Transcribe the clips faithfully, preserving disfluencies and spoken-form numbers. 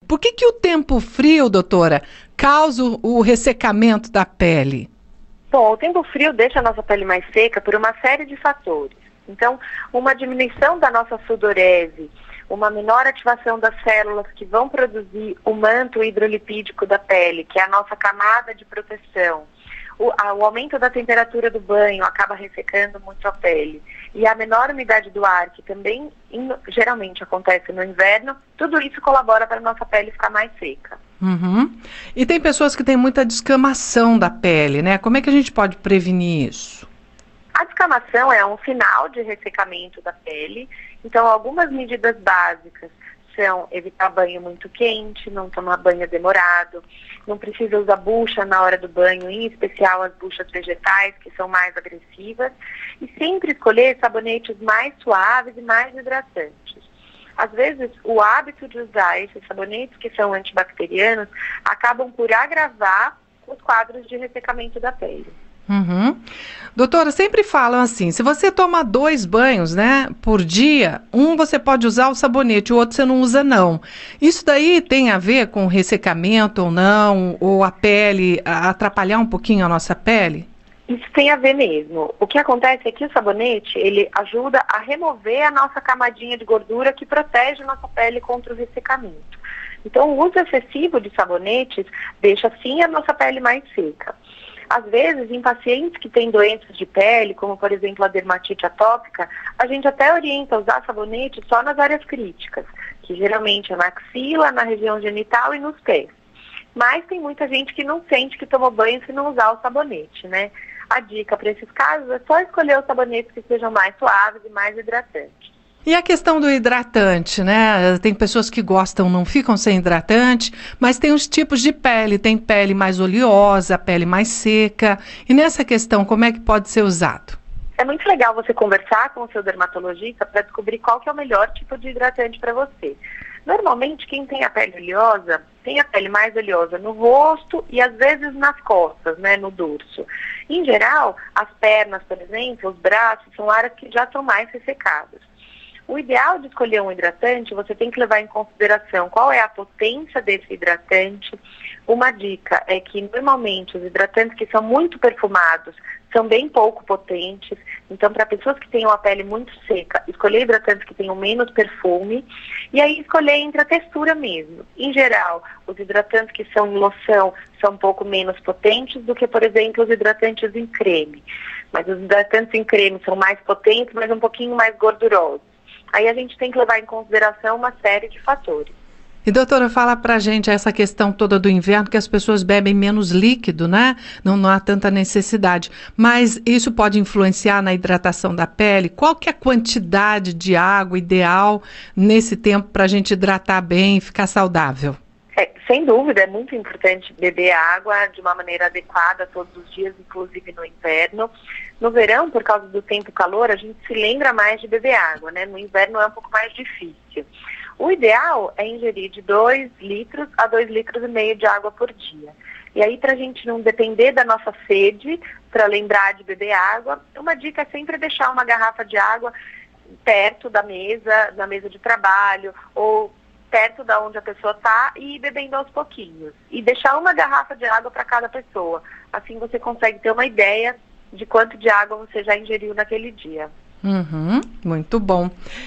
Por que que o tempo frio, doutora, causa o ressecamento da pele? Bom, o tempo frio deixa a nossa pele mais seca por uma série de fatores. Então, uma diminuição da nossa sudorese, uma menor ativação das células que vão produzir o manto hidrolipídico da pele, que é a nossa camada de proteção. O, a, o aumento da temperatura do banho acaba ressecando muito a pele. E a menor umidade do ar, que também in, geralmente acontece no inverno, tudo isso colabora para a nossa pele ficar mais seca. Uhum. E tem pessoas que têm muita descamação da pele, né? Como é que a gente pode prevenir isso? A descamação é um sinal de ressecamento da pele, então algumas medidas básicas são evitar banho muito quente, não tomar banho demorado, não precisa usar bucha na hora do banho, em especial as buchas vegetais, que são mais agressivas, e sempre escolher sabonetes mais suaves e mais hidratantes. Às vezes, o hábito de usar esses sabonetes que são antibacterianos acabam por agravar os quadros de ressecamento da pele. Uhum. Doutora, sempre falam assim, se você toma dois banhos, né, por dia, um você pode usar o sabonete, o outro você não usa não. Isso daí tem a ver com ressecamento ou não, ou a pele, a atrapalhar um pouquinho a nossa pele? Isso tem a ver mesmo. O que acontece é que o sabonete, ele ajuda a remover a nossa camadinha de gordura que protege a nossa pele contra o ressecamento. Então, o uso excessivo de sabonetes deixa sim a nossa pele mais seca. Às vezes, em pacientes que têm doenças de pele, como por exemplo a dermatite atópica, a gente até orienta a usar sabonete só nas áreas críticas, que geralmente é na axila, na região genital e nos pés. Mas tem muita gente que não sente que tomou banho se não usar o sabonete, né? A dica para esses casos é só escolher os sabonetes que sejam mais suaves e mais hidratantes. E a questão do hidratante, né? Tem pessoas que gostam, não ficam sem hidratante, mas tem os tipos de pele. Tem pele mais oleosa, pele mais seca. E nessa questão, como é que pode ser usado? É muito legal você conversar com o seu dermatologista para descobrir qual que é o melhor tipo de hidratante para você. Normalmente, quem tem a pele oleosa, tem a pele mais oleosa no rosto e às vezes nas costas, né, no dorso. Em geral, as pernas, por exemplo, os braços, são áreas que já estão mais ressecadas. O ideal de escolher um hidratante, você tem que levar em consideração qual é a potência desse hidratante. Uma dica é que, normalmente, os hidratantes que são muito perfumados são bem pouco potentes. Então, para pessoas que têm uma pele muito seca, escolher hidratantes que tenham menos perfume. E aí, escolher entre a textura mesmo. Em geral, os hidratantes que são em loção são um pouco menos potentes do que, por exemplo, os hidratantes em creme. Mas os hidratantes em creme são mais potentes, mas um pouquinho mais gordurosos. Aí a gente tem que levar em consideração uma série de fatores. E doutora, fala pra gente essa questão toda do inverno, que as pessoas bebem menos líquido, né? Não, não há tanta necessidade. Mas isso pode influenciar na hidratação da pele? Qual que é a quantidade de água ideal nesse tempo para a gente hidratar bem e ficar saudável? É, sem dúvida, é muito importante beber água de uma maneira adequada todos os dias, inclusive no inverno. No verão, por causa do tempo calor, a gente se lembra mais de beber água, né? No inverno é um pouco mais difícil. O ideal é ingerir de dois litros a dois litros e meio de água por dia. E aí, para a gente não depender da nossa sede, para lembrar de beber água, uma dica é sempre deixar uma garrafa de água perto da mesa, na mesa de trabalho, ou perto da onde a pessoa está e ir bebendo aos pouquinhos. E deixar uma garrafa de água para cada pessoa. Assim você consegue ter uma ideia de quanto de água você já ingeriu naquele dia. Uhum, muito bom.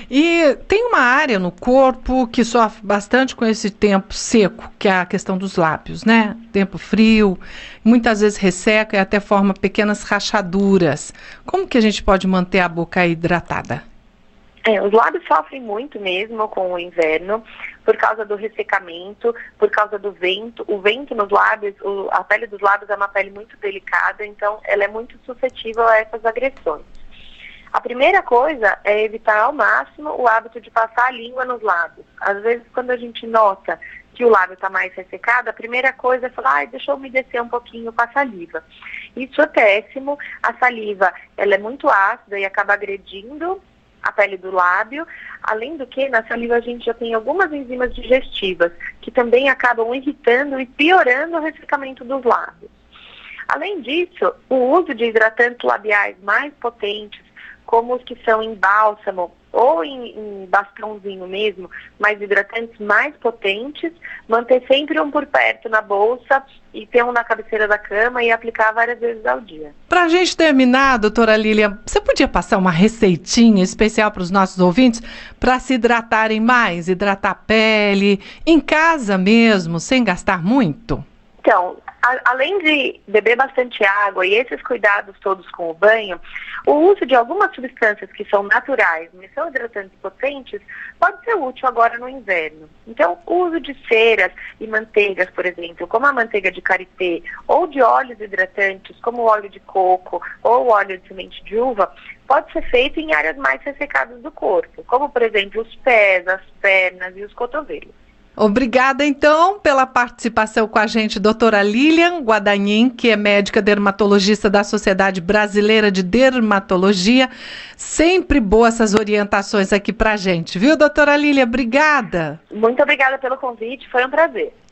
E tem uma área no corpo que sofre bastante com esse tempo seco, que é a questão dos lábios, né? Tempo frio, muitas vezes resseca e até forma pequenas rachaduras. Como que a gente pode manter a boca hidratada? É, os lábios sofrem muito mesmo com o inverno, por causa do ressecamento, por causa do vento. O vento nos lábios, o, a pele dos lábios é uma pele muito delicada, então ela é muito suscetível a essas agressões. A primeira coisa é evitar ao máximo o hábito de passar a língua nos lábios. Às vezes, quando a gente nota que o lábio está mais ressecado, a primeira coisa é falar, ai, deixa eu umedecer um pouquinho com a saliva. Isso é péssimo. A saliva, ela é muito ácida e acaba agredindo a pele do lábio. Além do que, na saliva a gente já tem algumas enzimas digestivas que também acabam irritando e piorando o ressecamento dos lábios. Além disso, o uso de hidratantes labiais mais potentes, como os que são em bálsamo ou em, em bastãozinho mesmo, mas hidratantes mais potentes, manter sempre um por perto na bolsa e ter um na cabeceira da cama e aplicar várias vezes ao dia. Para a gente terminar, doutora Lília, você podia passar uma receitinha especial para os nossos ouvintes para se hidratarem mais, hidratar a pele, em casa mesmo, sem gastar muito? Então, a, além de beber bastante água e esses cuidados todos com o banho, o uso de algumas substâncias que são naturais, mas são hidratantes potentes, pode ser útil agora no inverno. Então, o uso de ceras e manteigas, por exemplo, como a manteiga de karité, ou de óleos hidratantes, como o óleo de coco ou o óleo de semente de uva, pode ser feito em áreas mais ressecadas do corpo, como, por exemplo, os pés, as pernas e os cotovelos. Obrigada, então, pela participação com a gente, doutora Lilian Guadagnin, que é médica dermatologista da Sociedade Brasileira de Dermatologia. Sempre boas essas orientações aqui pra gente, viu, doutora Lilian? Obrigada. Muito obrigada pelo convite, foi um prazer.